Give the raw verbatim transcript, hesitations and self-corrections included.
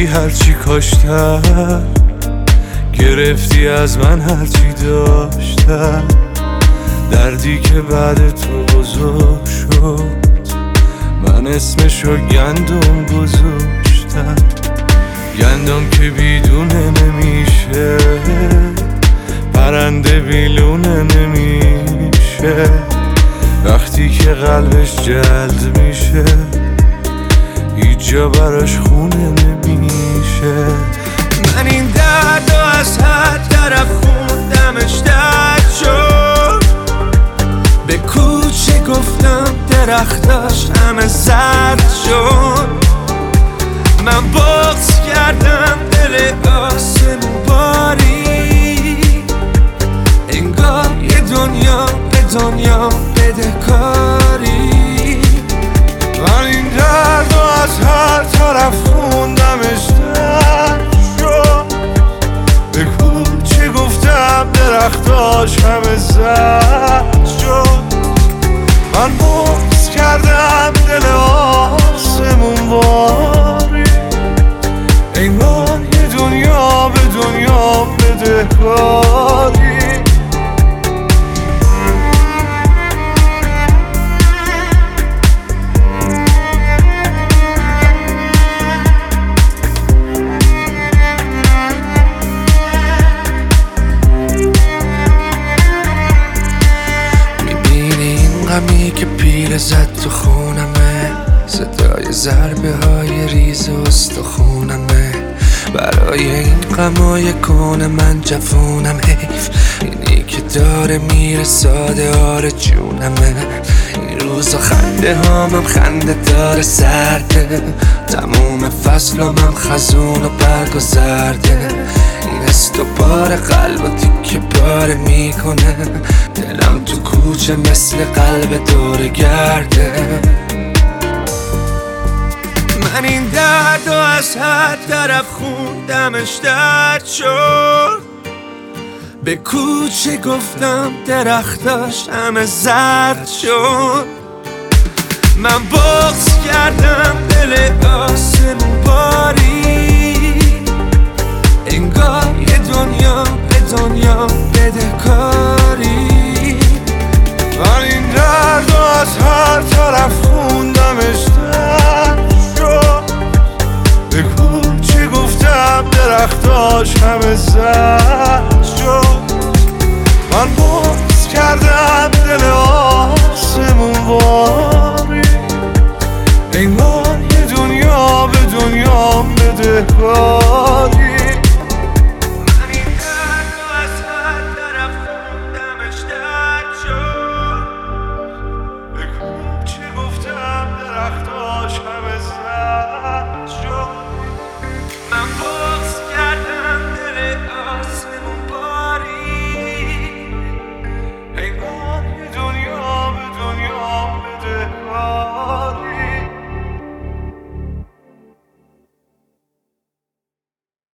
رفتی هرچی کاشتم، گرفتی از من هرچی داشتم. دردی که بعد تو بزرگ شد، من اسمشو گندم گذاشتم. گندم که بیدونه نمیشه، پرنده بیلونه نمیشه. وقتی که قلبش جلد میشه، هیچ جا براش خونه نمیشه. من این دردو از هر طرف خوندمش درد شد. به کوچه گفتم درختاش همه زرد شد. من بغض کردم دل آسمون باری، انگار یه دنیا به دنیا بدهکاری. من این دردو از هر طرف خوندمش درد شد. به کوچه گفتم درختاش همه زرد شد. من بغض کردم دل آسمون باری، انگار یه دنیا به دنیا بدهکاری. غمی که پیله زد تو خونمه، صدای ضربه های ریز استخونمه. برای این غمای کون من جوونم، حیف اینی که داره میره ساده آره جونمه. این روزا خنده هامم خنده داره سرده، تموم فصلم خزون و برگ و زرده. این استوبار قلب و تیکه پاره میکنه، دلم تو کوچه مثل قلب دور گرده. من این دردو از هر طرف خوندمش درد شد. به کوچه گفتم درختاش همه زرد شد. من بغض کردم دل آسمون باری، انگار یه دنیا به دنیا بدهکاری. من این دردو از هر طرف خوندمش درد شد. به کوچه گفتم درختاش همه زرد شد. من بغض کردم دل آسمون باری، انگار یه دنیا به دنیا بدهکاری.